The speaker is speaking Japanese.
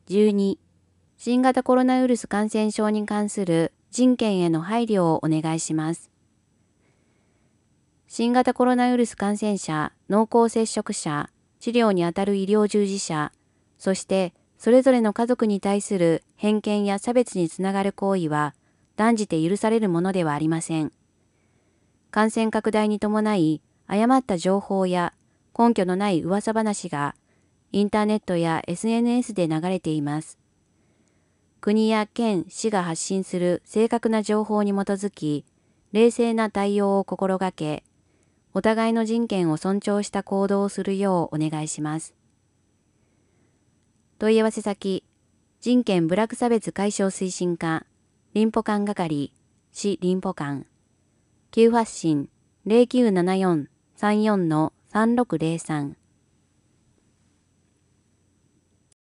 12、新型コロナウイルス感染症に関する人権への配慮をお願いします。新型コロナウイルス感染者、濃厚接触者、治療にあたる医療従事者、そしてそれぞれの家族に対する偏見や差別につながる行為は断じて許されるものではありません。感染拡大に伴い、誤った情報や根拠のない噂話がインターネットや SNS で流れています。国や県、市が発信する正確な情報に基づき、冷静な対応を心がけ、お互いの人権を尊重した行動をするようお願いします。問い合わせ先、人権部落差別解消推進課、林保官係、市林保官、急発進0974-34-3603